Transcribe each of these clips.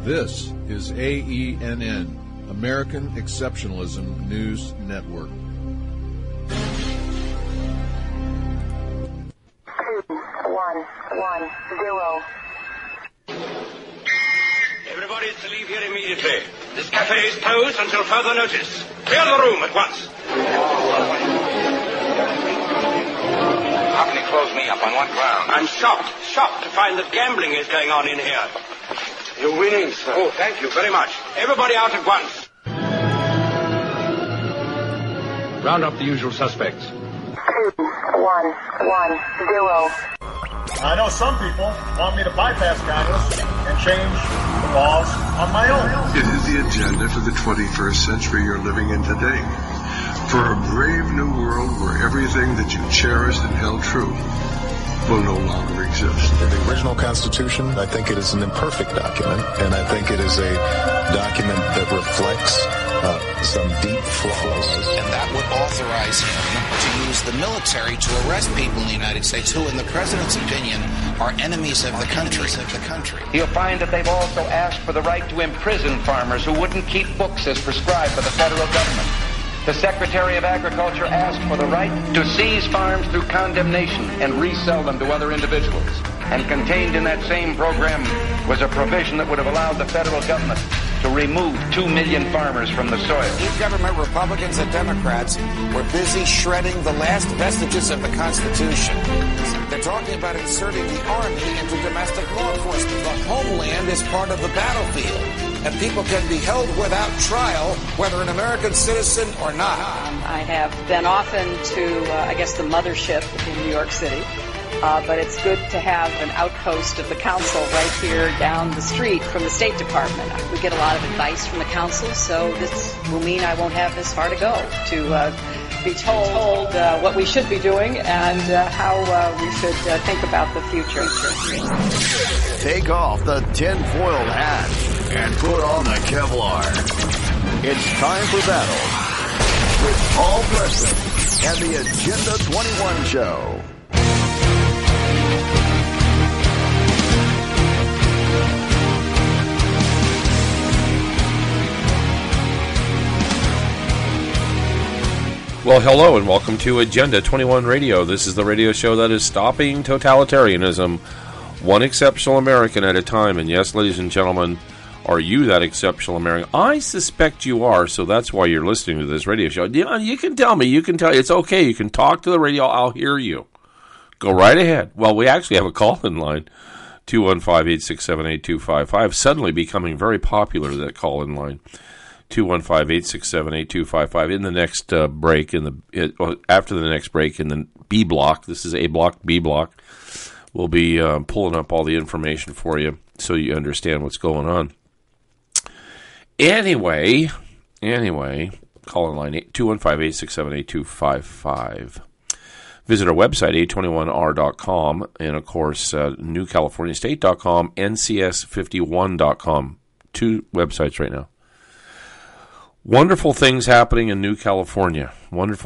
This is AENN, American Exceptionalism News Network. 2110. Everybody is to leave here immediately. This cafe is closed until further notice. Clear the room at once. How can you close me up? On what ground? I'm shocked to find that gambling is going on in here. You're winning, sir. Oh, thank you very much. Everybody out at once. Round up the usual suspects. 2110. I know some people want me to bypass Congress and change the laws on my own. It is the agenda for the 21st century you're living in today. For a brave new world where everything that you cherished and held true will no longer exist. In the original Constitution, I think it is an imperfect document, and I think it is a document that reflects some deep flaws. And that would authorize him to use the military to arrest people in the United States who, in the president's opinion, are enemies of the country. You'll find that they've also asked for the right to imprison farmers who wouldn't keep books as prescribed by the federal government. The Secretary of Agriculture asked for the right to seize farms through condemnation and resell them to other individuals. And contained in that same program was a provision that would have allowed the federal government to remove 2 million farmers from the soil. Each government, Republicans and Democrats, were busy shredding the last vestiges of the Constitution. They're talking about inserting the Army into domestic law enforcement. The homeland is part of the battlefield, and people can be held without trial, whether an American citizen or not. I have been often to, the mothership in New York City. But it's good to have an outpost of the council right here down the street from the State Department. We get a lot of advice from the council, so this will mean I won't have this far to go to be told what we should be doing and how we should think about the future. Take off the tinfoil hat and put on the Kevlar. It's time for battle with Paul Preston and the Agenda 21 Show. Well, hello and welcome to Agenda 21 Radio. This is the radio show that is stopping totalitarianism, one exceptional American at a time. And yes, ladies and gentlemen, are you that exceptional American? I suspect you are, so that's why you're listening to this radio show. You can tell me, it's okay. You can talk to the radio, I'll hear you. Go right ahead. Well, we actually have a call-in line, 215-867-8255, suddenly becoming very popular, that call-in line. 215-867-8255. In the next break, after the next break in the B block, this is A block, B block, we'll be pulling up all the information for you so you understand what's going on. Anyway, call in line 215-867-8255. Visit our website, a21r.com, and of course, newcaliforniastate.com, ncs51.com. 2 websites right now. Wonderful things happening in New California. And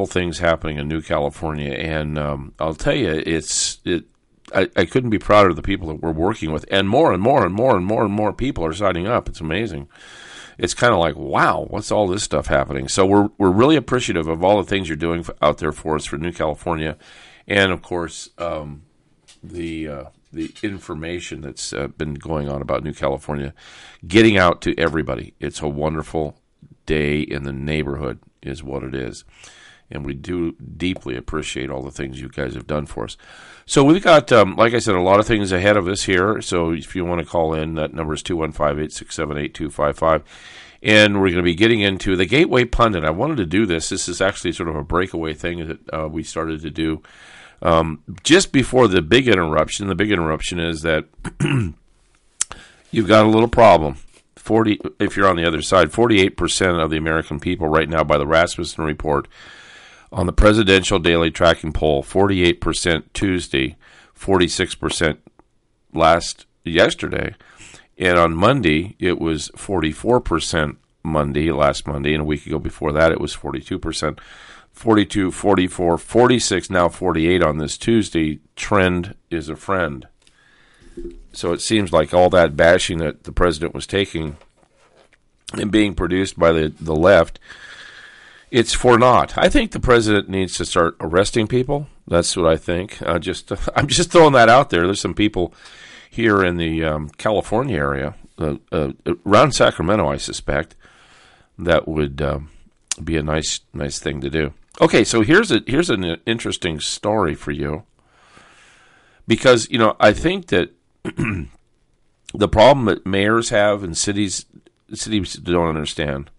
I'll tell you, I couldn't be prouder of the people that we're working with, and more people are signing up. It's amazing. It's kind of like, wow, what's all this stuff happening? So we're really appreciative of all the things you're doing out there for us for New California, and of course the information that's been going on about New California, getting out to everybody. It's a wonderful day in the neighborhood is what it is, and we do deeply appreciate all the things you guys have done for us. So we've got, like I said, a lot of things ahead of us here, so if you want to call in, that number is 215-867-8255, and we're going to be getting into the Gateway Pundit. I wanted to do this is actually sort of a breakaway thing that we started to do just before the big interruption. The big interruption is that you've got a little problem. If you're on the other side, 48% of the American people right now, by the Rasmussen report, on the presidential daily tracking poll, 48% Tuesday, 46% yesterday, and on Monday it was 44% last Monday, and a week ago before that it was 42%, 42, 44, 46, now 48 on this Tuesday. Trend is a friend. So it seems like all that bashing that the president was taking and being produced by the left, it's for naught. I think the president needs to start arresting people. That's what I think. I'm just throwing that out there. There's some people here in the California area, around Sacramento, I suspect, that would be a nice thing to do. Okay, so here's an interesting story for you, because I think that the problem that mayors have in cities don't understand.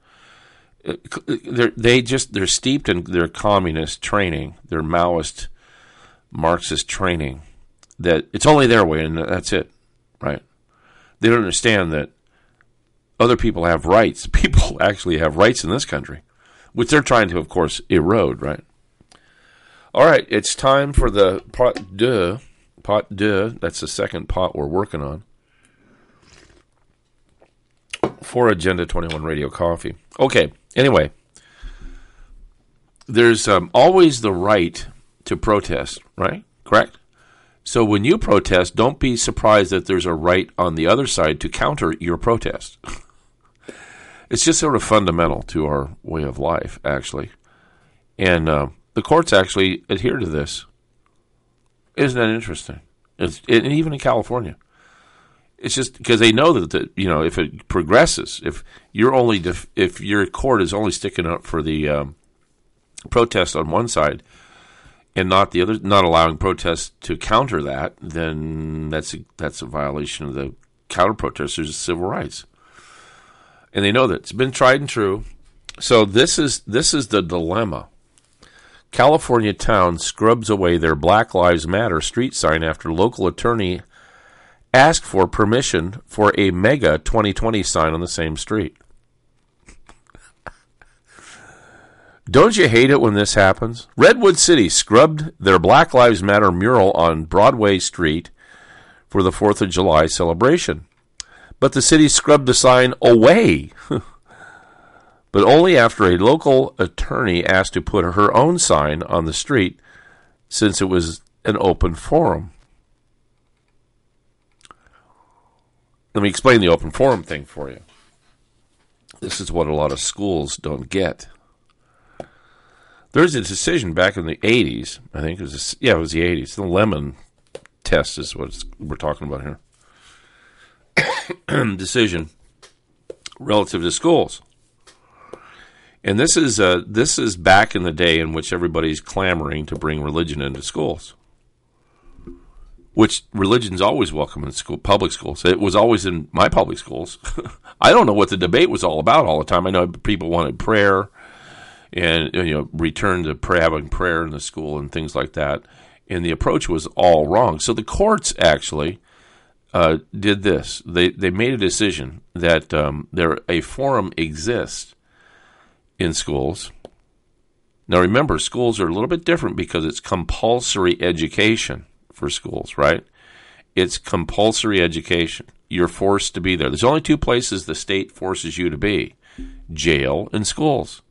They're steeped in their communist training, their Maoist, Marxist training, that it's only their way and that's it, right? They don't understand that other people have rights. People actually have rights in this country, which they're trying to, of course, erode, right? All right, it's time for the pot deux. That's the second pot we're working on for Agenda 21 Radio Coffee. Okay, anyway, there's always the right to protest, right? Correct? So when you protest, don't be surprised that there's a right on the other side to counter your protest. It's just sort of fundamental to our way of life, actually. And the courts actually adhere to this. Isn't that interesting? And even in California. It's just because they know that if it progresses, if your court is only sticking up for the protest on one side and not the other, not allowing protests to counter that, then that's a violation of the counter protesters' civil rights. And they know that it's been tried and true. So this is the dilemma. California town scrubs away their Black Lives Matter street sign after local attorney asked for permission for a mega 2020 sign on the same street. Don't you hate it when this happens? Redwood City scrubbed their Black Lives Matter mural on Broadway Street for the 4th of July celebration. But the city scrubbed the sign away. But only after a local attorney asked to put her own sign on the street, since it was an open forum. Let me explain the open forum thing for you. This is what a lot of schools don't get. There's a decision back in the 80s, I think it was the 80s. The Lemon test is what we're talking about here. Decision relative to schools. And this is back in the day in which everybody's clamoring to bring religion into schools. Which religion's always welcome in public schools. It was always in my public schools. I don't know what the debate was all about all the time. I know people wanted prayer and return to having prayer in the school and things like that. And the approach was all wrong. So the courts actually did this. They made a decision that a forum exists in schools. Now remember, schools are a little bit different because it's compulsory education for schools, right? It's compulsory education. You're forced to be there. There's only two places the state forces you to be: jail and schools.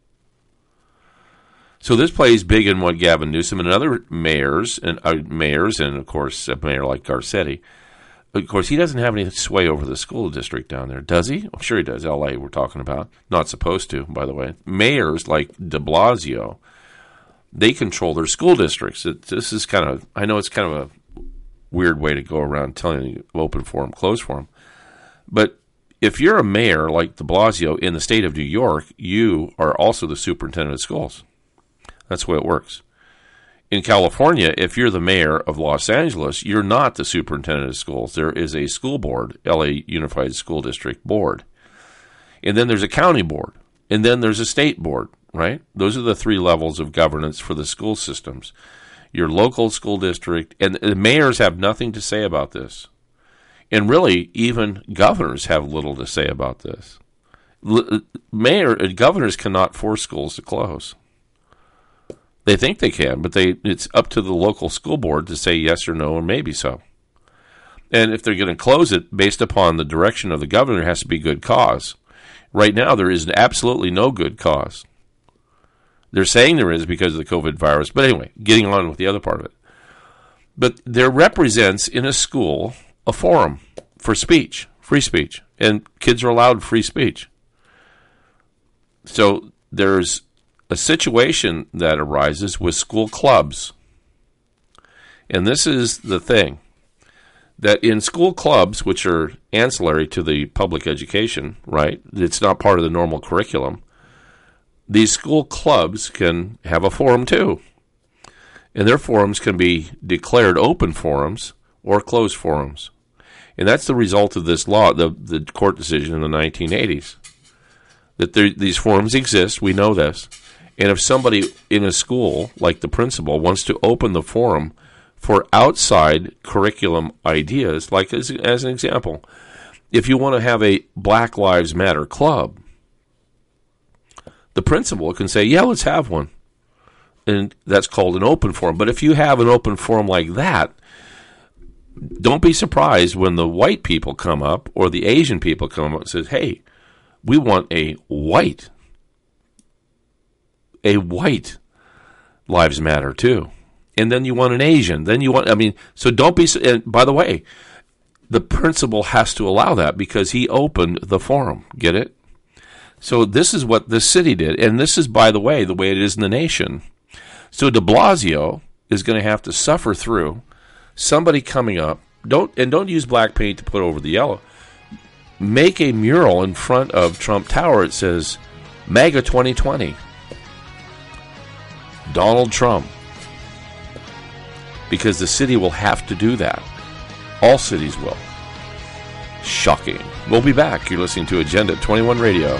So this plays big in what Gavin Newsom and other mayors, and of course a mayor like Garcetti. Of course, he doesn't have any sway over the school district down there, does he? Well, sure he does. L.A. we're talking about. Not supposed to, by the way. Mayors like de Blasio, they control their school districts. This is I know it's kind of a weird way to go around telling you open forum, closed forum. But if you're a mayor like de Blasio in the state of New York, you are also the superintendent of schools. That's the way it works. In California, if you're the mayor of Los Angeles, you're not the superintendent of schools. There is a school board, LA Unified School District Board. And then there's a county board. And then there's a state board, right? Those are the three levels of governance for the school systems. Your local school district, and the mayors have nothing to say about this. And really, even governors have little to say about this. Governors cannot force schools to close. They think they can, but it's up to the local school board to say yes or no, or maybe so. And if they're going to close it based upon the direction of the governor, it has to be good cause. Right now, there is absolutely no good cause. They're saying there is because of the COVID virus. But anyway, getting on with the other part of it. But there represents in a school a forum for speech, free speech, and kids are allowed free speech. So there's a situation that arises with school clubs. And this is the thing, that in school clubs, which are ancillary to the public education, right? It's not part of the normal curriculum. These school clubs can have a forum too. And their forums can be declared open forums or closed forums. And that's the result of this law, the court decision in the 1980s. That these forums exist, we know this. And if somebody in a school, like the principal, wants to open the forum for outside curriculum ideas, like as an example, if you want to have a Black Lives Matter club, the principal can say, yeah, let's have one. And that's called an open forum. But if you have an open forum like that, don't be surprised when the white people come up or the Asian people come up and say, hey, we want a white Lives Matter too. And then you want an Asian. Then you want, so don't be, and by the way, the principal has to allow that because he opened the forum. Get it? So this is what the city did. And this is, by the way it is in the nation. So de Blasio is going to have to suffer through somebody coming up. Don't use black paint to put over the yellow. Make a mural in front of Trump Tower. It says, MAGA 2020. Donald Trump. Because the city will have to do that. All cities will. Shocking. We'll be back. You're listening to Agenda 21 Radio.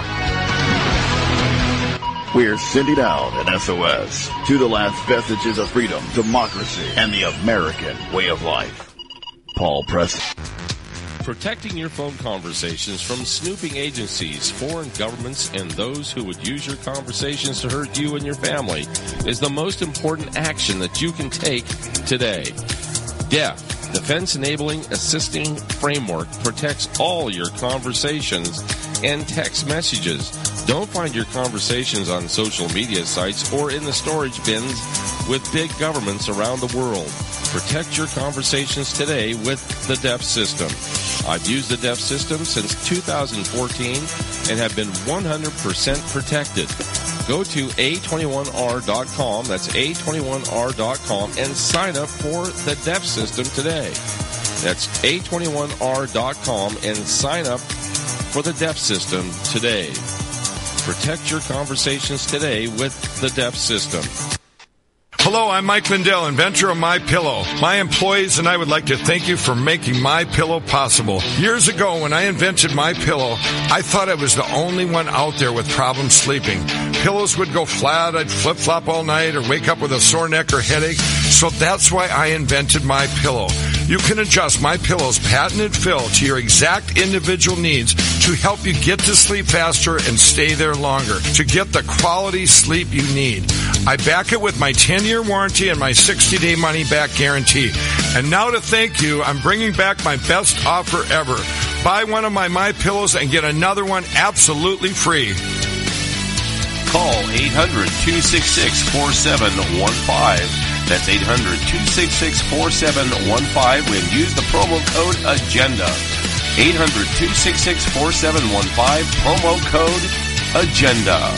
We're sending out an SOS to the last vestiges of freedom, democracy, and the American way of life. Paul Preston. Protecting your phone conversations from snooping agencies, foreign governments, and those who would use your conversations to hurt you and your family is the most important action that you can take today. DEF, Defense Enabling Assisting Framework, protects all your conversations and text messages. Don't find your conversations on social media sites or in the storage bins with big governments around the world. Protect your conversations today with the DEF system. I've used the DEF system since 2014 and have been 100% protected. Go to A21R.com, that's A21R.com, and sign up for the DEF system today. That's A21R.com and sign up for the DEF system today. Protect your conversations today with the DEF system. Hello, I'm Mike Lindell, inventor of MyPillow. My employees and I would like to thank you for making MyPillow possible. Years ago, when I invented MyPillow, I thought I was the only one out there with problems sleeping. Pillows would go flat, I'd flip-flop all night, or wake up with a sore neck or headache. So that's why I invented MyPillow. You can adjust MyPillow's patented fill to your exact individual needs to help you get to sleep faster and stay there longer, to get the quality sleep you need. I back it with my 10-year warranty and my 60-day money-back guarantee. And now to thank you, I'm bringing back my best offer ever. Buy one of my MyPillows and get another one absolutely free. Call 800-266-4715. That's 800-266-4715 and use the promo code AGENDA. 800-266-4715, promo code AGENDA.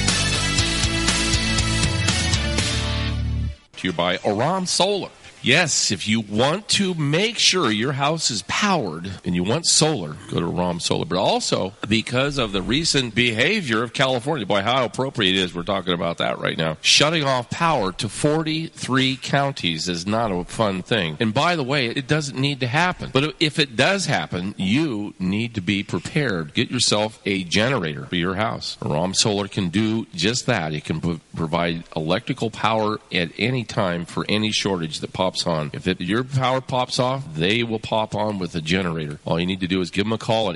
To you by Aram Solar. Yes, if you want to make sure your house is powered and you want solar, go to Aram Solar. But also, because of the recent behavior of California, boy, how appropriate it is we're talking about that right now. Shutting off power to 43 counties is not a fun thing. And by the way, it doesn't need to happen. But if it does happen, you need to be prepared. Get yourself a generator for your house. Aram Solar can do just that. It can provide electrical power at any time for any shortage that pops on. If your power pops off, they will pop on with a generator. All you need to do is give them a call at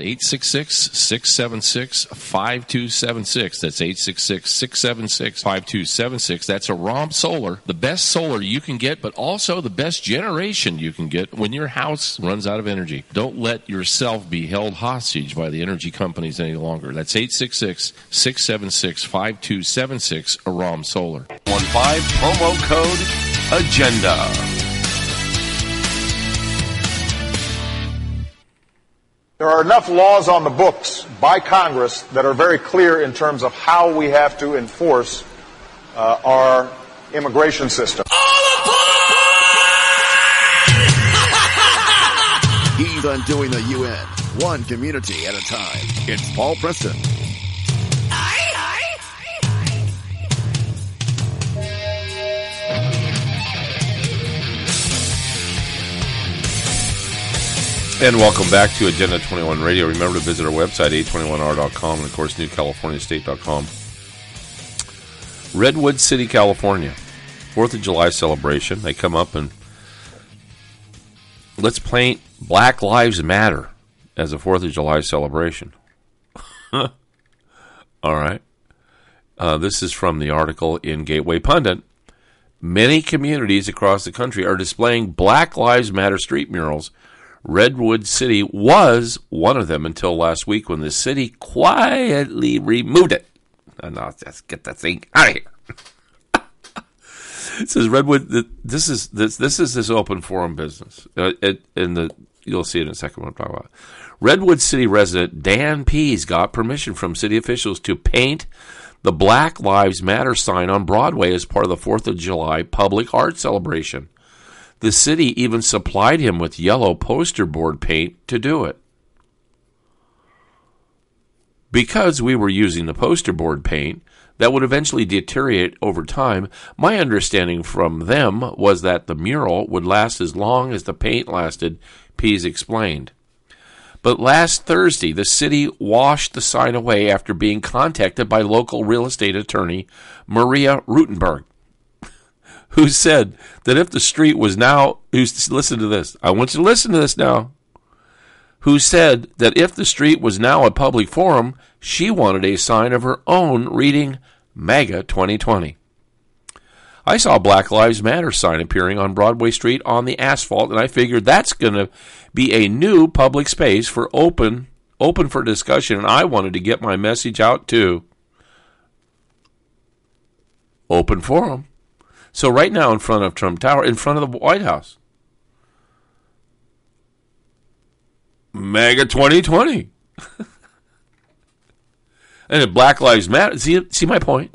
866-676-5276. That's 866-676-5276. That's Aram Solar, the best solar you can get, but also the best generation you can get when your house runs out of energy. Don't let yourself be held hostage by the energy companies any longer. That's 866-676-5276, Aram Solar. 15 promo code AGENDA. There are enough laws on the books by Congress that are very clear in terms of how we have to enforce our immigration system. He's undoing the UN, one community at a time. It's Paul Preston. And welcome back to Agenda 21 Radio. Remember to visit our website, a21r.com, and, of course, newcaliforniastate.com. Redwood City, California. 4th of July celebration. They come up and let's paint Black Lives Matter as a 4th of July celebration. All right. This is from the article in Gateway Pundit. Many communities across the country are displaying Black Lives Matter street murals. Redwood City was one of them until last week when the city quietly removed it. And now let's get that thing out of here. It says Redwood. This is this open forum business. You'll see it in a second when I'm talking about it. Redwood City resident Dan Pease got permission from city officials to paint the Black Lives Matter sign on Broadway as part of the 4th of July public art celebration. The city even supplied him with yellow poster board paint to do it. Because we were using the poster board paint that would eventually deteriorate over time, my understanding from them was that the mural would last as long as the paint lasted, Pease explained. But last Thursday, the city washed the sign away after being contacted by local real estate attorney Maria Rutenberg, who said that if the street was now, listen to this, I want you to listen to this now, who said that if the street was now a public forum, she wanted a sign of her own reading MAGA 2020. I saw a Black Lives Matter sign appearing on Broadway Street on the asphalt, and I figured that's going to be a new public space for open for discussion, and I wanted to get my message out too. Open forum. So right now in front of Trump Tower, in front of the White House, MAGA 2020. And if Black Lives Matter, see my point?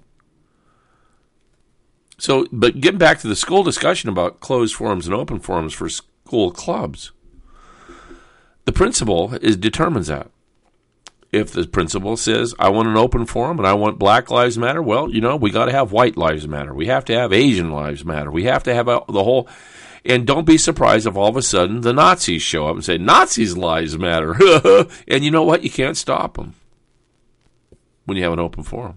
So, but getting back to the school discussion about closed forums and open forums for school clubs, the principal determines that. If the principal says, I want an open forum and I want Black Lives Matter, well, we got to have White Lives Matter. We have to have Asian Lives Matter. We have to have the whole, and don't be surprised if all of a sudden the Nazis show up and say, Nazis' lives matter. And you know what? You can't stop them when you have an open forum.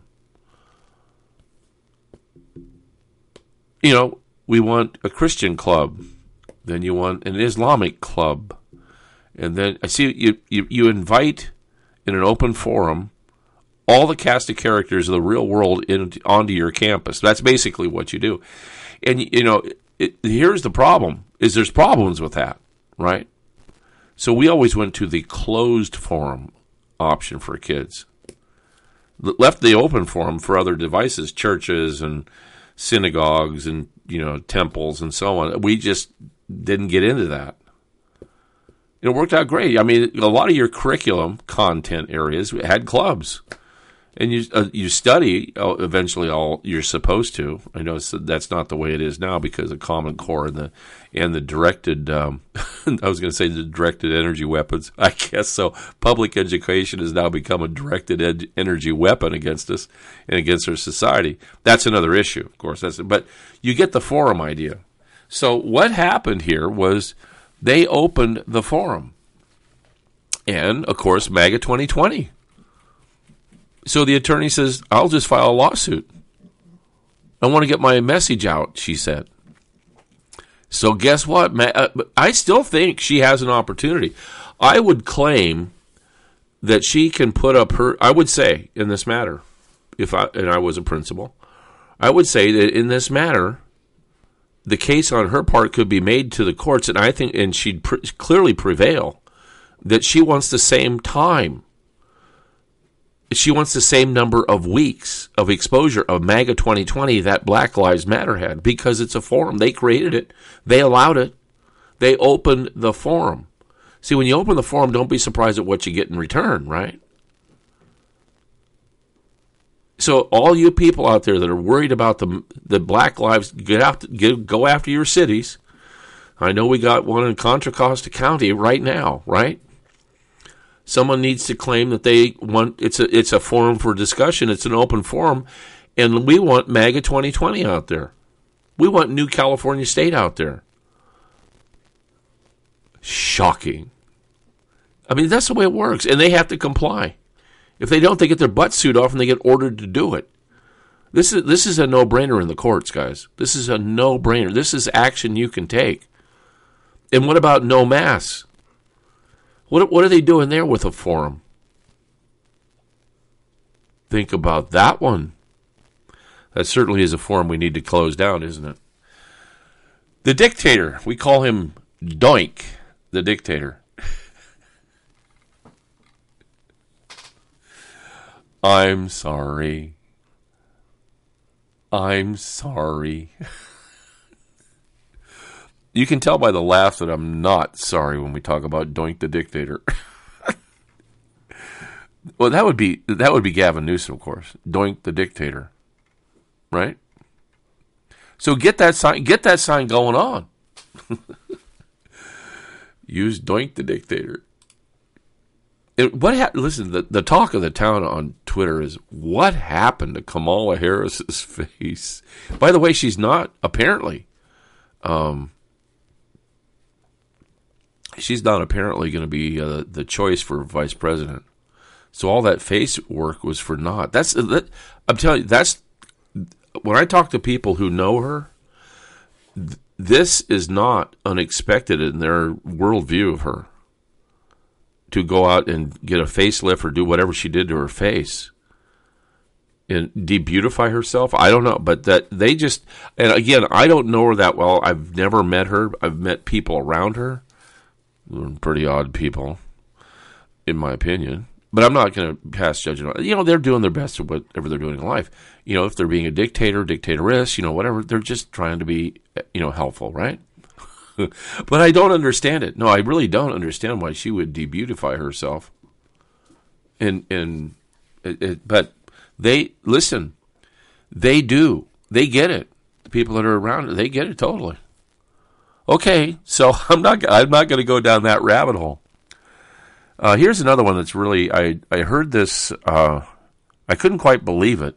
We want a Christian club. Then you want an Islamic club. And then I see you invite in an open forum all the cast of characters of the real world onto your campus. That's basically what you do. And, here's the problem, is there's problems with that, right? So we always went to the closed forum option for kids. Left the open forum for other devices, churches and synagogues and, temples and so on. We just didn't get into that. It worked out great. I mean, a lot of your curriculum content areas had clubs. And you study eventually all you're supposed to. I know that's not the way it is now because of Common Core and the directed, I was going to say the directed energy weapons. I guess so. Public education has now become a directed energy weapon against us and against our society. That's another issue, of course. But you get the forum idea. So what happened here was they opened the forum. And, of course, MAGA 2020. So the attorney says, I'll just file a lawsuit. I want to get my message out, she said. So guess what? I still think she has an opportunity. I would claim that she can put up I would say in this matter, if I was a principal, I would say that in this matter, the case on her part could be made to the courts, and I think, and she'd clearly prevail, that she wants the same time. She wants the same number of weeks of exposure of MAGA 2020 that Black Lives Matter had because it's a forum. They created it. They allowed it. They opened the forum. See, when you open the forum, don't be surprised at what you get in return, right? So all you people out there that are worried about the black lives, go after your cities. I know we got one in Contra Costa County right now, right? Someone needs to claim that they want it's a forum for discussion. It's an open forum, and we want MAGA 2020 out there. We want New California State out there. Shocking. I mean, that's the way it works, and they have to comply. If they don't, they get their butt sued off and they get ordered to do it. This is a no-brainer in the courts, guys. This is a no-brainer. This is action you can take. And what about no masks? What are they doing there with a forum? Think about that one. That certainly is a forum we need to close down, isn't it? The dictator. We call him Doink, the dictator. I'm sorry. I'm sorry. You can tell by the laugh that I'm not sorry when we talk about Doink the dictator. Well, that would be Gavin Newsom, of course. Doink the dictator. Right? So get that sign going on. Use Doink the dictator. Listen, the talk of the town on Twitter is what happened to Kamala Harris's face. By the way, she's not apparently she's not apparently going to be the choice for vice president. So all that face work was for naught. I'm telling you, that's when I talk to people who know her. This is not unexpected in their worldview of her. To go out and get a facelift or do whatever she did to her face and debeautify herself. I don't know, but that they just, and again, I don't know her that well. I've never met her. I've met people around her. They're pretty odd people, in my opinion. But I'm not going to pass judgment. They're doing their best at whatever they're doing in life. If they're being a dictator, dictatoress, whatever, they're just trying to be, helpful, right? But I don't understand it. No, I really don't understand why she would debeautify herself. But they listen. They do. They get it. The people that are around her, they get it totally. Okay, so I'm not going to go down that rabbit hole. Here's another one that's really I heard this. I couldn't quite believe it.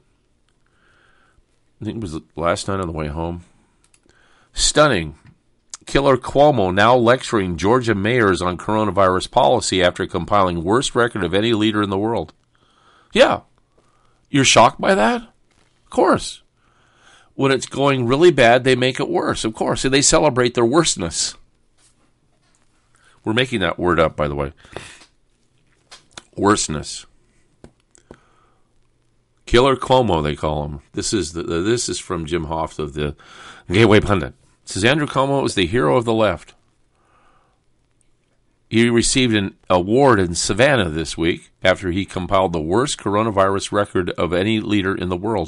I think it was last night on the way home. Stunning. Killer Cuomo now lecturing Georgia mayors on coronavirus policy after compiling worst record of any leader in the world. Yeah. You're shocked by that? Of course. When it's going really bad, they make it worse, of course. And they celebrate their worstness. We're making that word up, by the way. Worstness. Killer Cuomo, they call him. This is from Jim Hoft of the Gateway Pundit. It says Andrew Cuomo is the hero of the left. He received an award in Savannah this week after he compiled the worst coronavirus record of any leader in the world.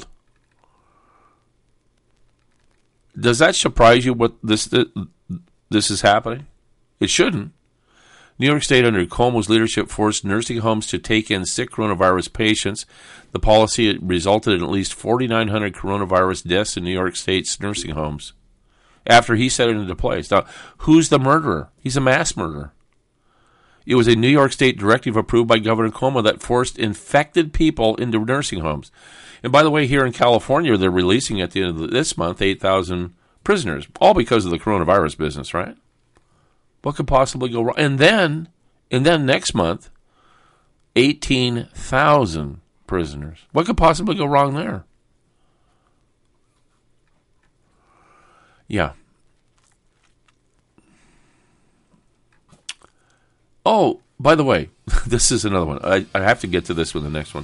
Does that surprise you what this is happening? It shouldn't. New York State, under Cuomo's leadership, forced nursing homes to take in sick coronavirus patients. The policy resulted in at least 4,900 coronavirus deaths in New York State's nursing homes after he set it into place. Now, who's the murderer? He's a mass murderer. It was a New York State directive approved by Governor Cuomo that forced infected people into nursing homes. And by the way, here in California, they're releasing at the end of this month 8,000 prisoners, all because of the coronavirus business, right? What could possibly go wrong? And then next month, 18,000 prisoners. What could possibly go wrong there? Yeah. Oh, by the way, this is another one. I have to get to this with the next one.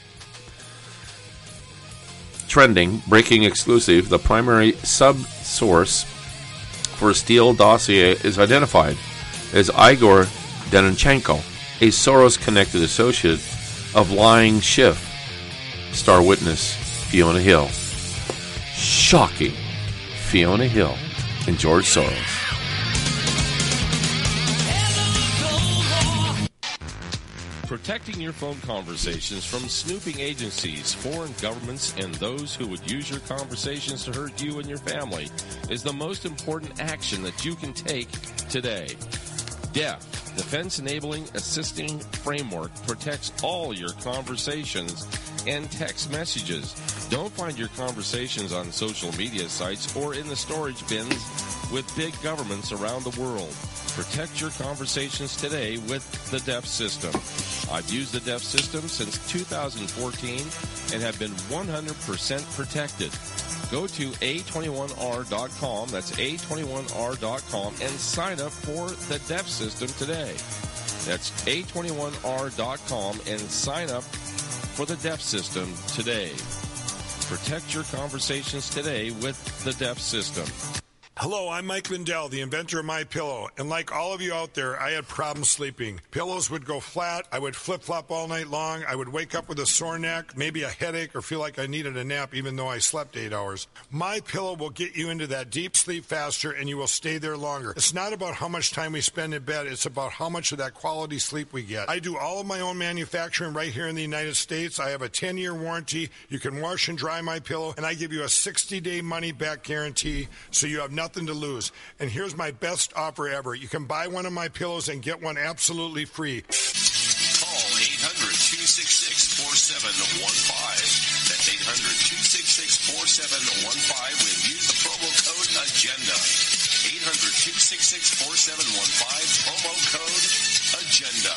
Trending, breaking exclusive, the primary sub-source for Steele dossier is identified as Igor Deninchenko, a Soros-connected associate of Lying Schiff. Star witness Fiona Hill. Shocking. Fiona Hill and George Soros. Protecting your phone conversations from snooping agencies, foreign governments, and those who would use your conversations to hurt you and your family is the most important action that you can take today. DEF, Defense Enabling Assisting Framework, protects all your conversations and text messages. Don't find your conversations on social media sites or in the storage bins with big governments around the world. Protect your conversations today with the DEF system. I've used the DEF system since 2014 and have been 100% protected. Go to A21R.com, that's A21R.com, and sign up for the DEF system today. That's A21R.com and sign up for the DEF system today. Protect your conversations today with the DEF system. Hello, I'm Mike Lindell, the inventor of MyPillow, and like all of you out there, I had problems sleeping. Pillows would go flat, I would flip-flop all night long, I would wake up with a sore neck, maybe a headache, or feel like I needed a nap even though I slept 8 hours. MyPillow will get you into that deep sleep faster, and you will stay there longer. It's not about how much time we spend in bed, it's about how much of that quality sleep we get. I do all of my own manufacturing right here in the United States. I have a 10-year warranty. You can wash and dry MyPillow, and I give you a 60-day money-back guarantee, so you have nothing to lose. And here's my best offer ever. You can buy one of my pillows and get one absolutely free. Call 800-266-4715. That's 800-266-4715 and use the promo code AGENDA. 800-266-4715, promo code AGENDA.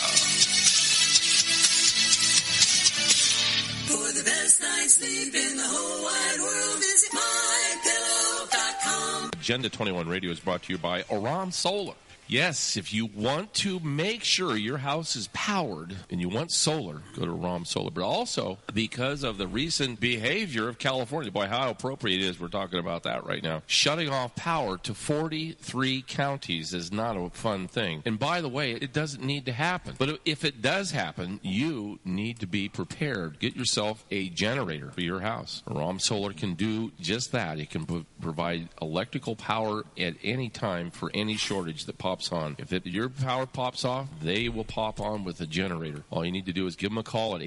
For the best night's sleep in the whole wide world, visit MyPillow.com. Agenda 21 Radio is brought to you by Aram Solar. Yes, if you want to make sure your house is powered and you want solar, go to Aram Solar. But also, because of the recent behavior of California, boy, how appropriate it is, we're talking about that right now. Shutting off power to 43 counties is not a fun thing. And by the way, it doesn't need to happen. But if it does happen, you need to be prepared. Get yourself a generator for your house. Aram Solar can do just that. It can provide electrical power at any time for any shortage that pops on. If your power pops off, they will pop on with a generator. All you need to do is give them a call at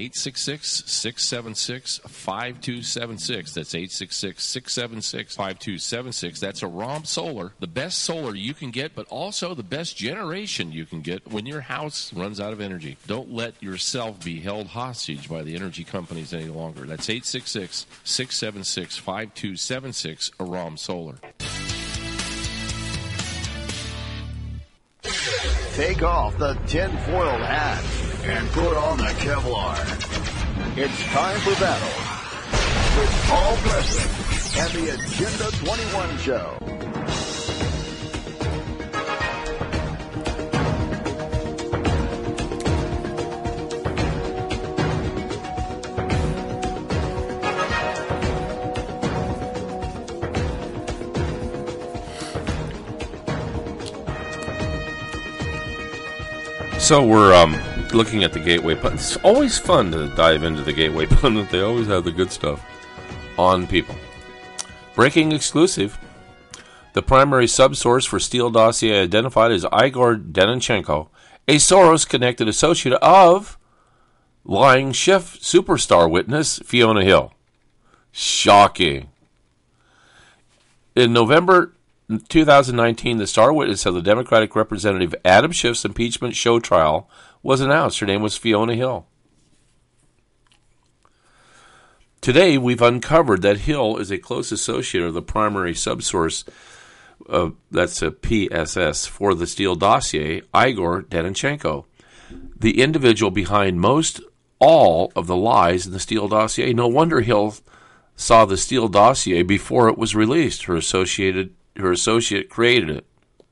866-676-5276. That's 866-676-5276. That's Aram Solar. The best solar you can get, but also the best generation you can get when your house runs out of energy. Don't let yourself be held hostage by the energy companies any longer. That's 866-676-5276, Aram Solar. Take off the tin-foiled hat and put on the Kevlar. It's time for battle with Paul Preston and the Agenda 21 Show. So we're looking at the Gateway Pundit. It's always fun to dive into the Gateway Pundit. They always have the good stuff on people. Breaking exclusive. The primary subsource for Steele dossier identified as Igor Deninchenko, a Soros-connected associate of lying Schiff superstar witness Fiona Hill. Shocking. In November 2019, the star witness of the Democratic Representative Adam Schiff's impeachment show trial was announced. Her name was Fiona Hill. Today, we've uncovered that Hill is a close associate of the primary subsource, that's a PSS, for the Steele dossier, Igor Deninchenko, the individual behind all of the lies in the Steele dossier. No wonder Hill saw the Steele dossier before it was released. Her associate created it.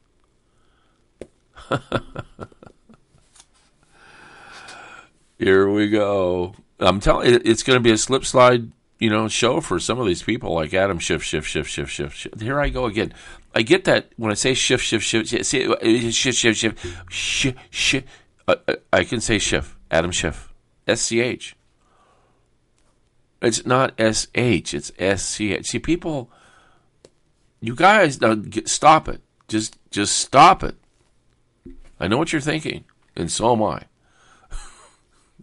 Here we go. I'm telling you, it's going to be a slip slide, show for some of these people like Adam Schiff. Here I go again. I get that when I say Schiff. I can say Schiff, Adam Schiff, SCH. It's not SH, it's SCH. See, people, you guys, stop it. Just stop it. I know what you're thinking, and so am I.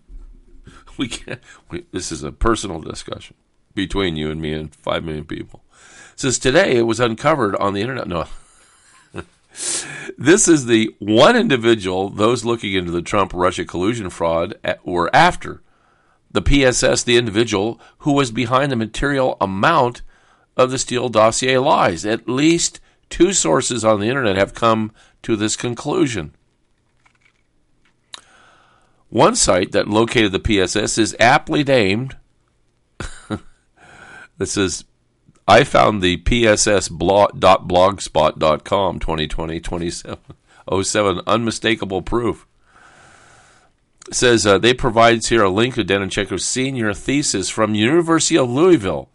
We can't. This is a personal discussion between you and me and 5 million people. It says today it was uncovered on the internet. No. This is the one individual those looking into the Trump-Russia collusion fraud were after. The PSS, the individual who was behind the material amount of the Steele dossier lies. At least 2 sources on the internet have come to this conclusion. One site that located the PSS is aptly named. This is, I found the PSS.blogspot.com 2020-2707 unmistakable proof. It says they provides here a link to Denichenko's senior thesis from University of Louisville,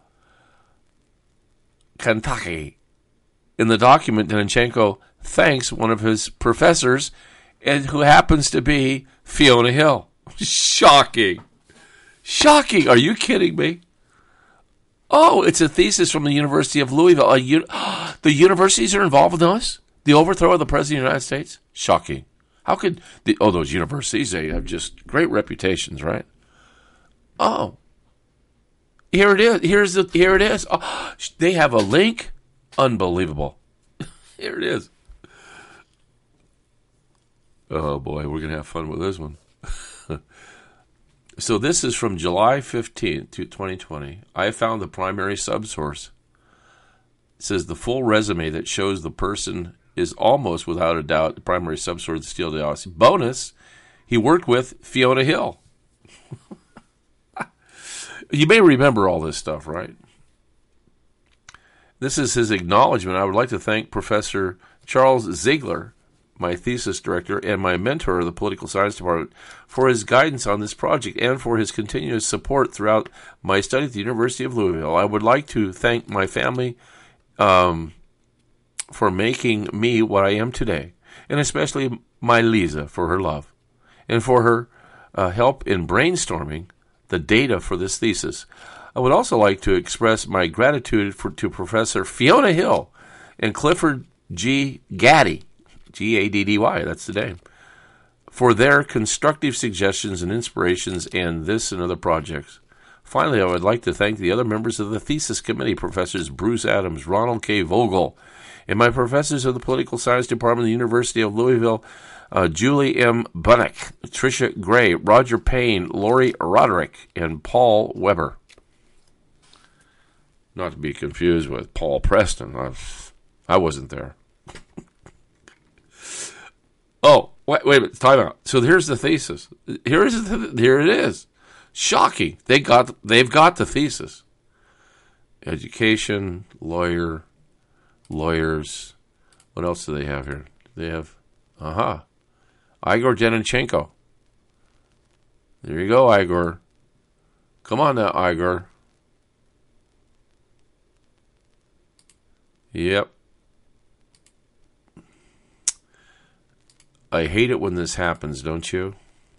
Kentucky. In the document, Denichenko thanks one of his professors, and who happens to be Fiona Hill. Shocking. Shocking. Are you kidding me? Oh, it's a thesis from the University of Louisville. The universities are involved with this? The overthrow of the President of the United States? Shocking. How could those universities, they have just great reputations, right? Oh. Here it is. Here it is. Oh, they have a link. Unbelievable. Here it is. Oh, boy, we're going to have fun with this one. So this is from July 15th, 2020. I found the primary subsource. It says the full resume that shows the person is almost without a doubt the primary subsource of the Steele dossier. Bonus, he worked with Fiona Hill. You may remember all this stuff, right? This is his acknowledgement. I would like to thank Professor Charles Ziegler, my thesis director and my mentor of the political science department, for his guidance on this project and for his continuous support throughout my study at the University of Louisville. I would like to thank my family for making me what I am today, and especially my Lisa for her love and for her help in brainstorming the data for this thesis. I would also like to express my gratitude to Professor Fiona Hill and Clifford G. Gaddy, G-A-D-D-Y, that's the name, for their constructive suggestions and inspirations in this and other projects. Finally, I would like to thank the other members of the thesis committee, Professors Bruce Adams, Ronald K. Vogel, and my professors of the political science department of the University of Louisville, Julie M. Bunnock, Tricia Gray, Roger Payne, Lori Roderick, and Paul Weber. Not to be confused with Paul Preston. I wasn't there. Oh, wait a minute. Time out. So here's the thesis. Here it is. Shocking. They've got the thesis. Education, lawyers. What else do they have here? They have, Igor Denichenko. There you go, Igor. Come on now, Igor. Yep. I hate it when this happens, don't you?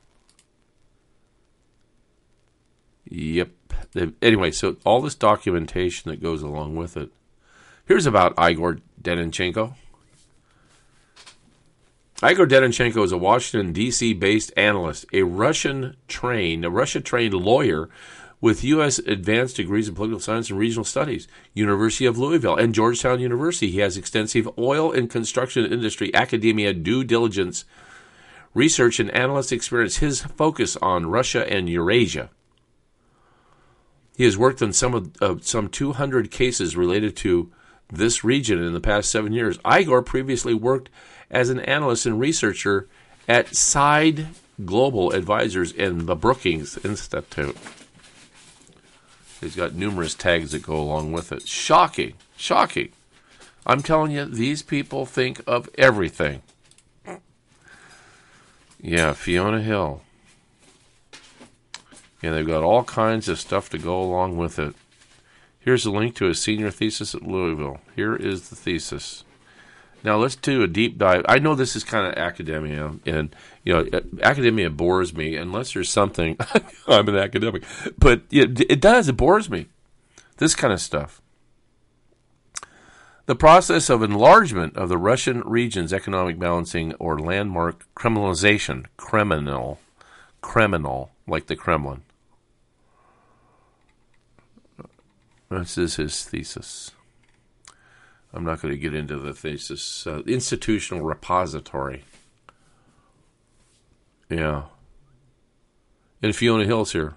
Yep. Anyway, so all this documentation that goes along with it. Here's about Igor Denichenko. Igor Denichenko is a Washington, D.C. based analyst, a Russia-trained lawyer with U.S. advanced degrees in political science and regional studies, University of Louisville, and Georgetown University. He has extensive oil and construction industry, academia, due diligence, research, and analyst experience. His focus on Russia and Eurasia. He has worked on some 200 cases related to this region in the past 7 years. Igor previously worked as an analyst and researcher at Side Global Advisors and the Brookings Institute. He's got numerous tags that go along with it. Shocking. Shocking. I'm telling you, these people think of everything. Yeah, Fiona Hill. And they've got all kinds of stuff to go along with it. Here's a link to his senior thesis at Louisville. Here is the thesis. Now let's do a deep dive. I know this is kind of academia, and academia bores me unless there's something. I'm an academic, but it does. It bores me. This kind of stuff. The process of enlargement of the Russian region's economic balancing or landmark criminalization, criminal, like the Kremlin. This is his thesis. I'm not going to get into the thesis. Institutional repository. Yeah. And Fiona Hill's here.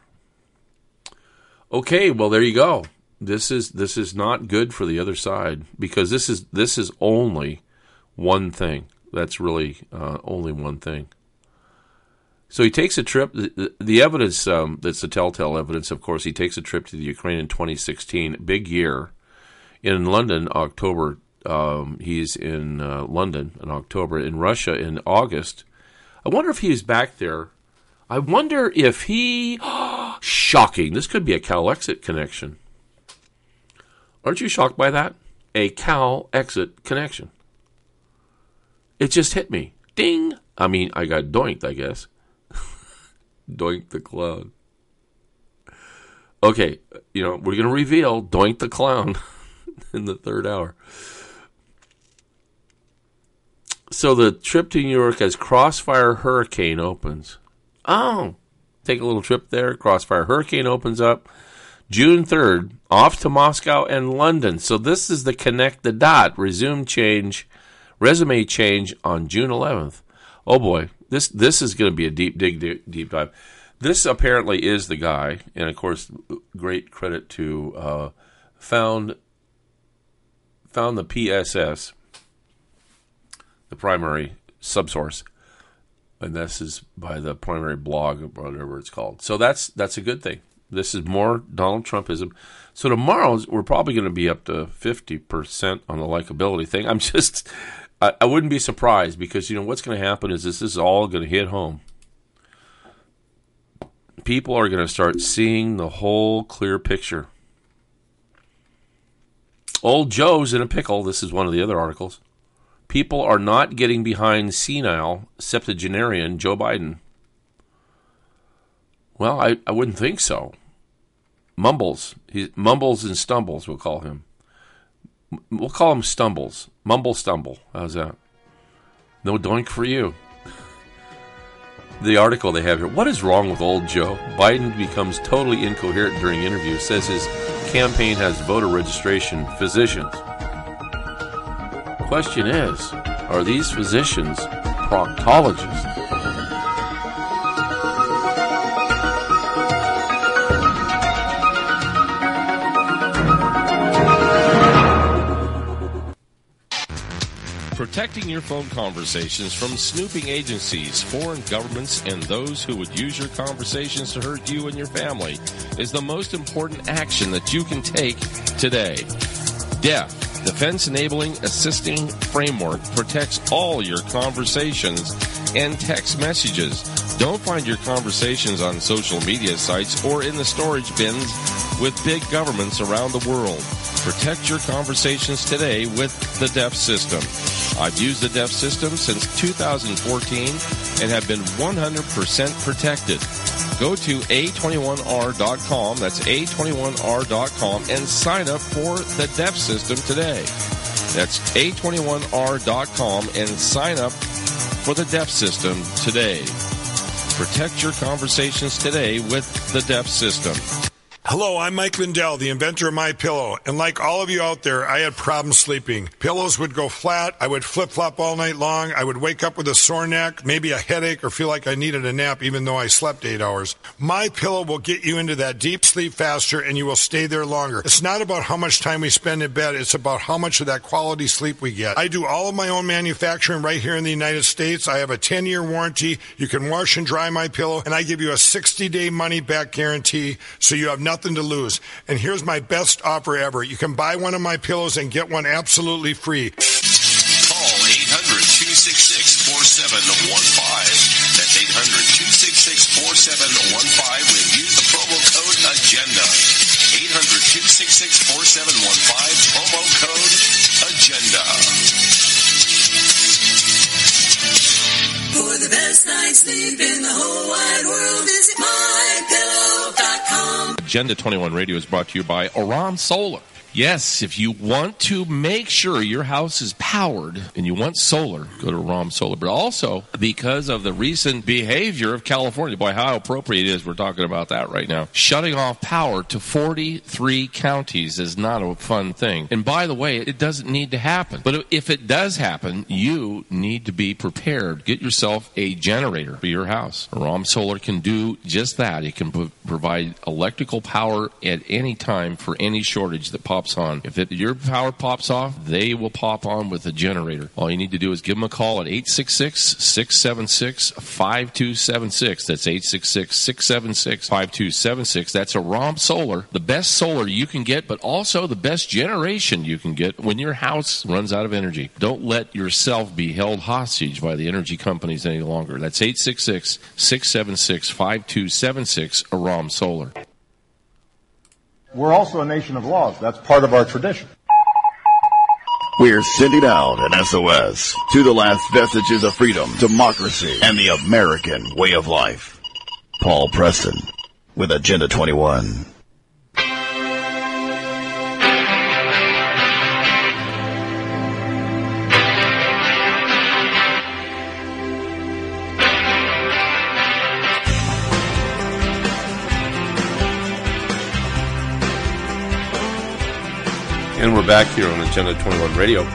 Okay, well, there you go. This is not good for the other side, because this is only one thing. That's really only one thing. So he takes a trip. The evidence that's the telltale evidence, of course, he takes a trip to the Ukraine in 2016. Big year. In London, October. He's in London in October. In Russia in August. I wonder if he's back there. I wonder if he... Shocking. This could be a Cal Exit connection. Aren't you shocked by that? A Cal Exit connection. It just hit me. Ding! I mean, I got doinked, I guess. Doink the clown. Okay, we're going to reveal Doink the clown in the third hour. So the trip to New York as Crossfire Hurricane opens. Oh, take a little trip there. Crossfire Hurricane opens up. June 3rd, off to Moscow and London. So this is the connect the dot. Resume resume change on June 11th. Oh boy, this is going to be a deep dive. This apparently is the guy, and of course, great credit to found the PSS, the primary subsource, and this is by the primary blog or whatever it's called. So that's a good thing. This is more Donald Trumpism. So tomorrow we're probably going to be up to 50% on the likability thing. I wouldn't be surprised, because what's going to happen is this is all going to hit home. People are going to start seeing the whole clear picture. Old Joe's in a pickle. This is one of the other articles. People are not getting behind senile septuagenarian Joe Biden. Well, I wouldn't think so. Mumbles. Mumbles and stumbles, we'll call him. We'll call him Stumbles. Mumble Stumble. How's that? No doink for you. The article they have here. What is wrong with old Joe? Biden becomes totally incoherent during interviews. Says his campaign has voter registration physicians. Question is, are these physicians proctologists? Protecting your phone conversations from snooping agencies, foreign governments, and those who would use your conversations to hurt you and your family is the most important action that you can take today. DEF, Defense Enabling Assisting Framework, protects all your conversations and text messages. Don't find your conversations on social media sites or in the storage bins with big governments around the world. Protect your conversations today with the DEF system. I've used the DEF system since 2014 and have been 100% protected. Go to A21R.com, that's A21R.com, and sign up for the DEF system today. That's A21R.com and sign up for the DEF system today. Protect your conversations today with the DEF system. Hello, I'm Mike Lindell, the inventor of MyPillow, and like all of you out there, I had problems sleeping. Pillows would go flat, I would flip-flop all night long, I would wake up with a sore neck, maybe a headache, or feel like I needed a nap even though I slept 8 hours. MyPillow will get you into that deep sleep faster, and you will stay there longer. It's not about how much time we spend in bed, it's about how much of that quality sleep we get. I do all of my own manufacturing right here in the United States. I have a 10-year warranty. You can wash and dry MyPillow, and I give you a 60-day money-back guarantee, so you have nothing to lose. And here's my best offer ever. You can buy one of my pillows and get one absolutely free. Call 800-266-4715. That's 800-266-4715 when you use the promo code AGENDA. 800-266-4715, promo code AGENDA. For the best night's sleep in the whole wide world, visit MyPillow.com. Agenda 21 Radio is brought to you by Oran Solar. Yes, if you want to make sure your house is powered and you want solar, go to ROM Solar. But also, because of the recent behavior of California, boy, how appropriate it is we're talking about that right now. Shutting off power to 43 counties is not a fun thing. And by the way, it doesn't need to happen. But if it does happen, you need to be prepared. Get yourself a generator for your house. ROM Solar can do just that. It can provide electrical power at any time for any shortage that pops on. If your power pops off, they will pop on with a generator. All you need to do is give them a call at 866-676-5276. That's 866-676-5276. That's a ROM Solar, the best solar you can get, but also the best generation you can get when your house runs out of energy. Don't let yourself be held hostage by the energy companies any longer. That's 866-676-5276, a ROM Solar. We're also a nation of laws. That's part of our tradition. We're sending out an SOS to the last vestiges of freedom, democracy, and the American way of life. Paul Preston with Agenda 21. And we're back here on Agenda 21 Radio.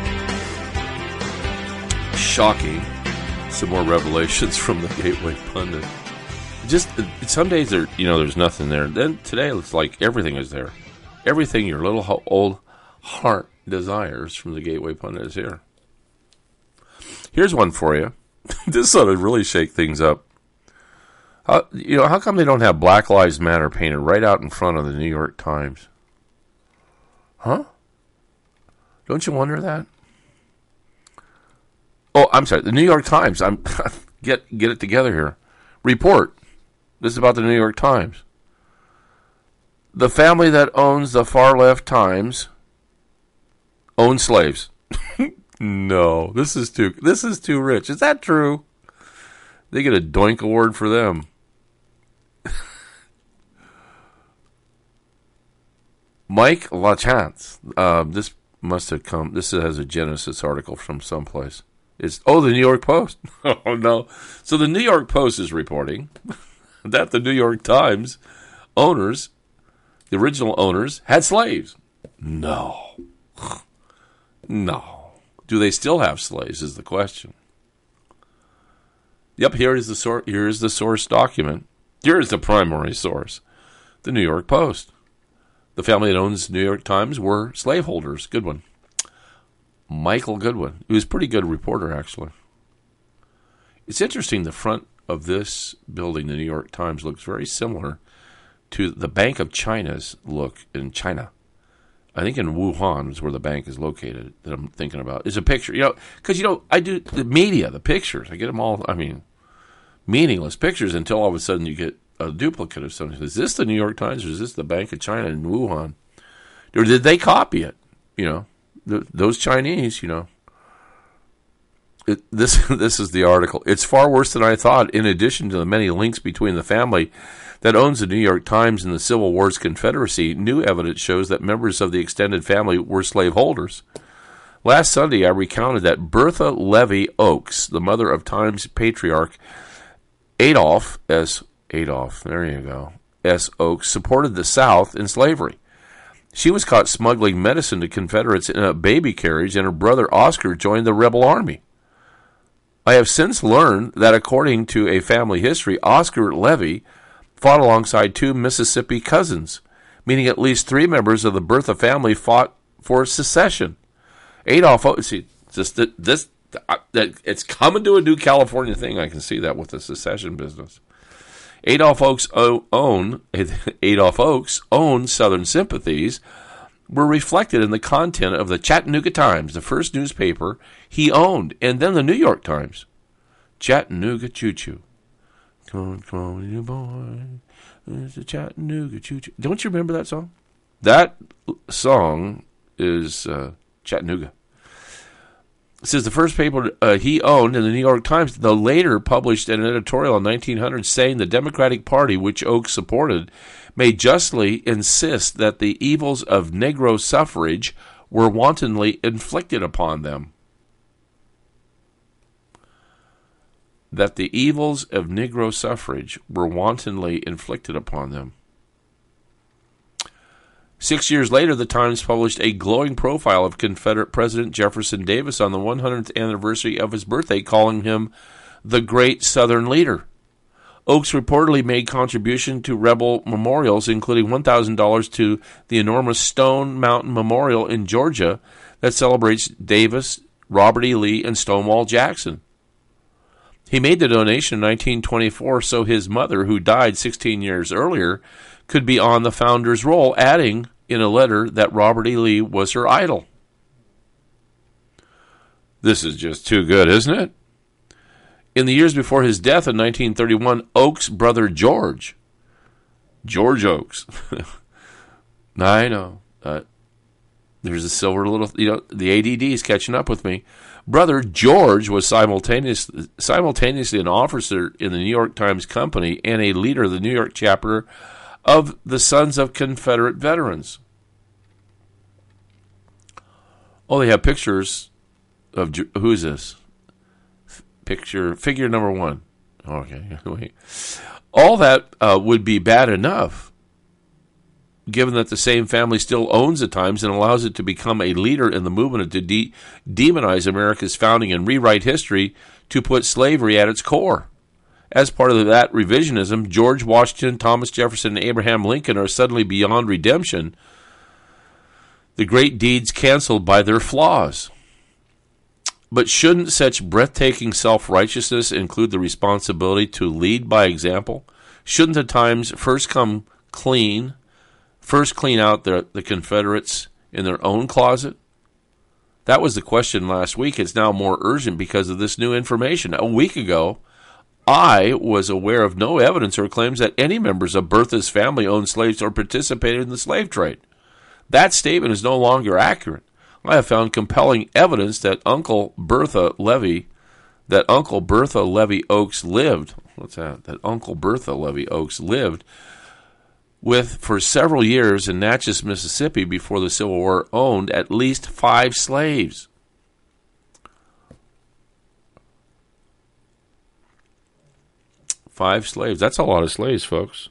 Shocking. Some more revelations from the Gateway Pundit. Just, some days there's nothing there. Then today it's like everything is there. Everything your little old heart desires from the Gateway Pundit is here. Here's one for you. This ought to really shake things up. How come they don't have Black Lives Matter painted right out in front of the New York Times? Huh? Don't you wonder that? Oh, I'm sorry. The New York Times. Get it together here. Report. This is about the New York Times. The family that owns the far left Times owns slaves. No, this is too rich. Is that true? They get a Doink Award for them. Mike LaChance. This must have come. This has a Genesis article from someplace. The New York Post. Oh no! So the New York Post is reporting that the New York Times owners, the original owners, had slaves. No. Do they still have slaves? Is the question. Yep. Here is the source. Here is the source document. Here is the primary source. The New York Post. The family that owns the New York Times were slaveholders. Good one. Michael Goodwin. He was a pretty good reporter, actually. It's interesting, the front of this building, the New York Times, looks very similar to the Bank of China's look in China. I think in Wuhan is where the bank is located that I'm thinking about. It's a picture, because, I do the media, the pictures. I get them all, meaningless pictures until all of a sudden you get a duplicate of something. Is this the New York Times or is this the Bank of China in Wuhan? Or did they copy it? Those Chinese, This is the article. It's far worse than I thought. In addition to the many links between the family that owns the New York Times and the Civil War's Confederacy, new evidence shows that members of the extended family were slaveholders. Last Sunday, I recounted that Bertha Levy Oakes, the mother of Times patriarch Adolph S. Oakes, supported the South in slavery. She was caught smuggling medicine to Confederates in a baby carriage, and her brother Oscar joined the rebel army. I have since learned that according to a family history, Oscar Levy fought alongside two Mississippi cousins, meaning at least three members of the Bertha family fought for secession. Adolph Oakes, it's coming to a new California thing. I can see that with the secession business. Adolph Oakes' own Southern sympathies were reflected in the content of the Chattanooga Times, the first newspaper he owned, and then the New York Times. Chattanooga choo-choo. Come on, you boy. It's a Chattanooga choo-choo. Don't you remember that song? That song is Chattanooga. It says the first paper he owned in the New York Times, though later published an editorial in 1900 saying the Democratic Party, which Oakes supported, may justly insist that the evils of Negro suffrage were wantonly inflicted upon them. That the evils of Negro suffrage were wantonly inflicted upon them. 6 years later, the Times published a glowing profile of Confederate President Jefferson Davis on the 100th anniversary of his birthday, calling him the great Southern leader. Oakes reportedly made contribution to rebel memorials, including $1,000 to the enormous Stone Mountain Memorial in Georgia that celebrates Davis, Robert E. Lee, and Stonewall Jackson. He made the donation in 1924 so his mother, who died 16 years earlier, could be on the founder's roll, adding in a letter that Robert E. Lee was her idol. This is just too good, isn't it? In the years before his death in 1931, Oakes' brother George Oakes, I know, there's a silver little, the ADD is catching up with me. Brother George was simultaneously an officer in the New York Times Company and a leader of the New York chapter of the Sons of Confederate Veterans. Oh, they have pictures of, who's this? Figure number 1. Okay, wait. All that would be bad enough, given that the same family still owns the Times and allows it to become a leader in the movement to demonize America's founding and rewrite history to put slavery at its core. As part of that revisionism, George Washington, Thomas Jefferson, and Abraham Lincoln are suddenly beyond redemption, the great deeds canceled by their flaws. But shouldn't such breathtaking self-righteousness include the responsibility to lead by example? Shouldn't the Times first clean out the Confederates in their own closet? That was the question last week. It's now more urgent because of this new information. A week ago, I was aware of no evidence or claims that any members of Bertha's family owned slaves or participated in the slave trade. That statement is no longer accurate. I have found compelling evidence that Uncle Bertha Levy Oakes lived. What's that? That Uncle Bertha Levy Oakes lived for several years in Natchez, Mississippi before the Civil War, owned at least 5 slaves. Five slaves. That's a lot of slaves, folks.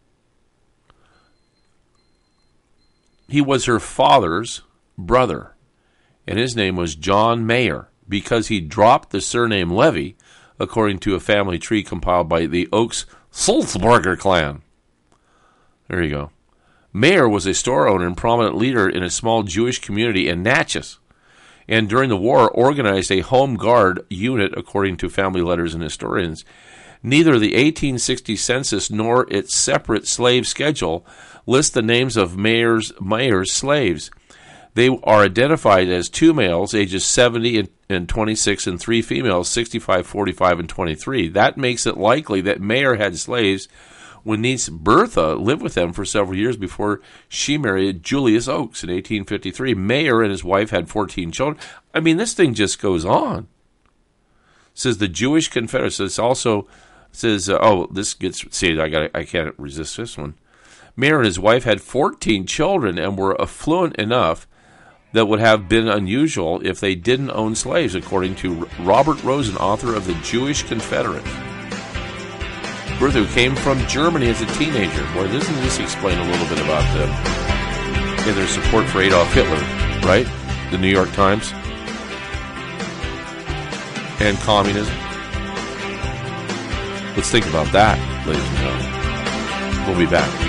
He was her father's brother, and his name was John Mayer, because he dropped the surname Levy, according to a family tree compiled by the Oakes Sulzberger clan. There you go. Mayer was a store owner and prominent leader in a small Jewish community in Natchez, and during the war organized a home guard unit, according to family letters and historians. Neither the 1860 census nor its separate slave schedule list the names of Mayer's slaves. They are identified as 2 males, ages 70 and 26, and 3 females, 65, 45, and 23. That makes it likely that Mayer had slaves when niece Bertha lived with them for several years before she married Julius Oakes in 1853. Mayer and his wife had 14 children. I mean, this thing just goes on. It says the Jewish Confederacy. It also says, I can't resist this one. Mayer and his wife had 14 children and were affluent enough that would have been unusual if they didn't own slaves, according to Robert Rosen, author of The Jewish Confederate. Bertha, who came from Germany as a teenager. Boy, doesn't this explain a little bit about their support for Adolf Hitler, right? The New York Times. And communism. Let's think about that, ladies and gentlemen. We'll be back.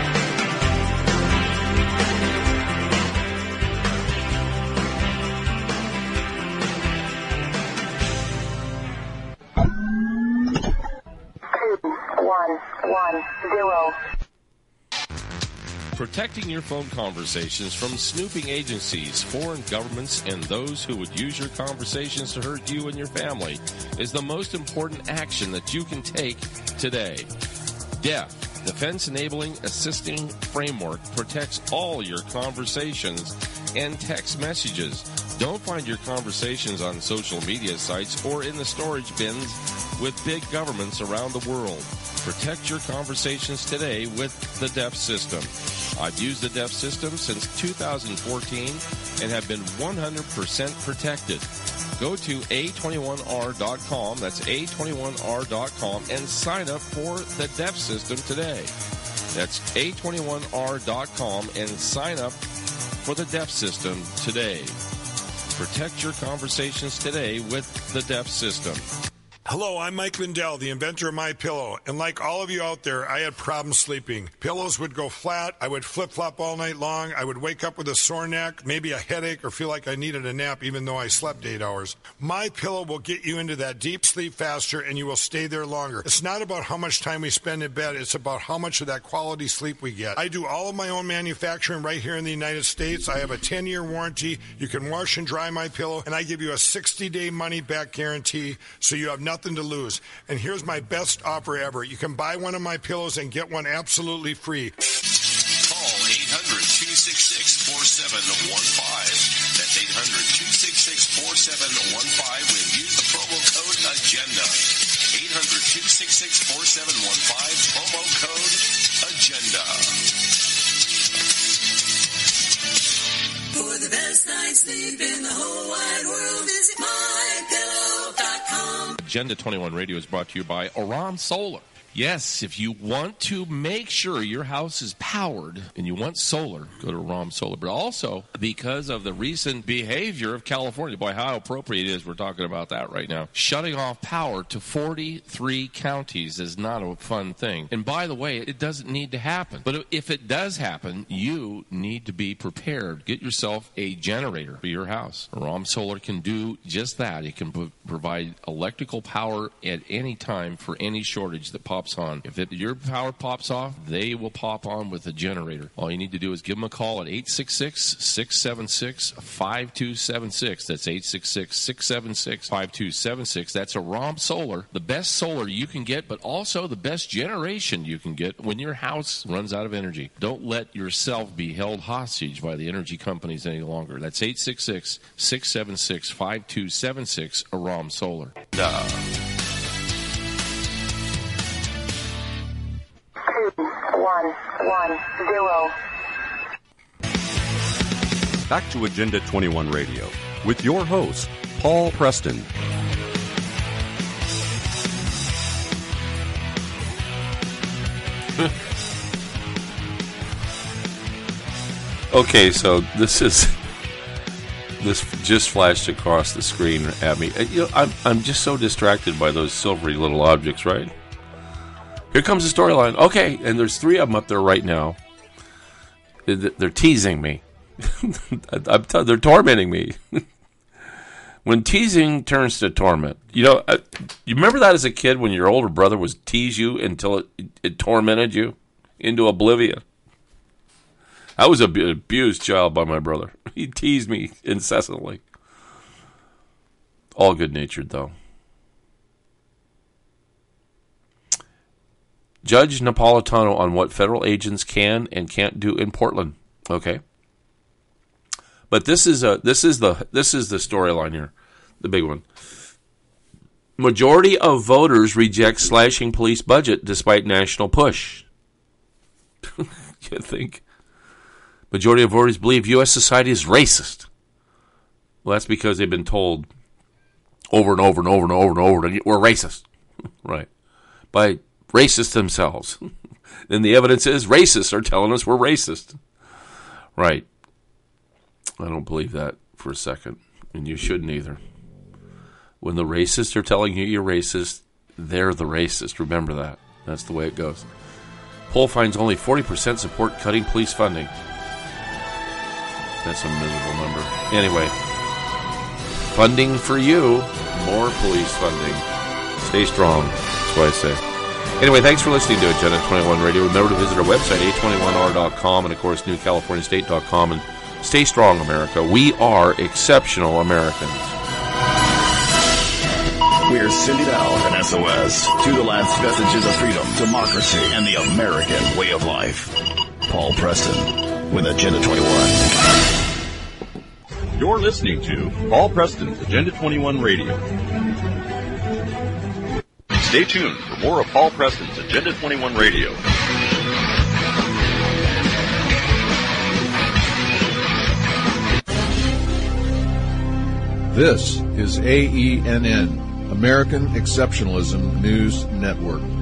Protecting your phone conversations from snooping agencies, foreign governments, and those who would use your conversations to hurt you and your family is the most important action that you can take today. DEF, Defense Enabling Assisting Framework, protects all your conversations and text messages. Don't find your conversations on social media sites or in the storage bins with big governments around the world. Protect your conversations today with the DEF system. I've used the DEF system since 2014 and have been 100% protected. Go to A21R.com, that's A21R.com, and sign up for the DEF system today. That's A21R.com and sign up for the DEF system today. Protect your conversations today with the DEF system. Hello, I'm Mike Lindell, the inventor of MyPillow, and like all of you out there, I had problems sleeping. Pillows would go flat, I would flip-flop all night long, I would wake up with a sore neck, maybe a headache, or feel like I needed a nap even though I slept 8 hours. MyPillow will get you into that deep sleep faster and you will stay there longer. It's not about how much time we spend in bed, it's about how much of that quality sleep we get. I do all of my own manufacturing right here in the United States. I have a 10-year warranty. You can wash and dry MyPillow, and I give you a 60-day money-back guarantee, so you have nothing to lose. And here's my best offer ever. You can buy one of my pillows and get one absolutely free. Call 800-266-4715. That's 800-266-4715 and use the promo code AGENDA. 800-266-4715, promo code AGENDA. For the best night's sleep in the whole wide world, visit MyPillow.com. Agenda 21 Radio is brought to you by Aram Solar. Yes, if you want to make sure your house is powered and you want solar, go to Aram Solar. But also, because of the recent behavior of California, boy, how appropriate it is we're talking about that right now. Shutting off power to 43 counties is not a fun thing. And by the way, it doesn't need to happen. But if it does happen, you need to be prepared. Get yourself a generator for your house. Aram Solar can do just that. It can provide electrical power at any time for any shortage that pops on. If your power pops off, they will pop on with a generator. All you need to do is give them a call at 866-676-5276. That's 866-676-5276. That's Aram Solar, the best solar you can get, but also the best generation you can get when your house runs out of energy. Don't let yourself be held hostage by the energy companies any longer. That's 866-676-5276, Aram Solar. 2110. Back to Agenda 21 Radio with your host, Paul Preston. Okay, so this just flashed across the screen at me. I'm just so distracted by those silvery little objects, right? Here comes the storyline. Okay, and there's 3 of them up there right now. They're teasing me. They're tormenting me. When teasing turns to torment, you remember that as a kid when your older brother would tease you until it tormented you into oblivion? I was an abused child by my brother. He teased me incessantly. All good-natured, though. Judge Napolitano on what federal agents can and can't do in Portland. Okay, but this is the storyline here, the big one. Majority of voters reject slashing police budget despite national push. You think? Majority of voters believe U.S. society is racist. Well, that's because they've been told over and over and over and over and over that we're racist, right? By racists themselves. Then the evidence is racists are telling us we're racist. Right. I don't believe that for a second. And you shouldn't either. When the racists are telling you you're racist, they're the racist. Remember that. That's the way it goes. Poll finds only 40% support cutting police funding. That's a miserable number. Anyway. Funding for you. More police funding. Stay strong. That's what I say. Anyway, thanks for listening to Agenda 21 Radio. Remember to visit our website, a21r.com, and, of course, newcaliforniastate.com. And stay strong, America. We are exceptional Americans. We're sending out an SOS to the last vestiges of freedom, democracy, and the American way of life. Paul Preston with Agenda 21. You're listening to Paul Preston's Agenda 21 Radio. Stay tuned for more of Paul Preston's Agenda 21 Radio. This is AENN, American Exceptionalism News Network.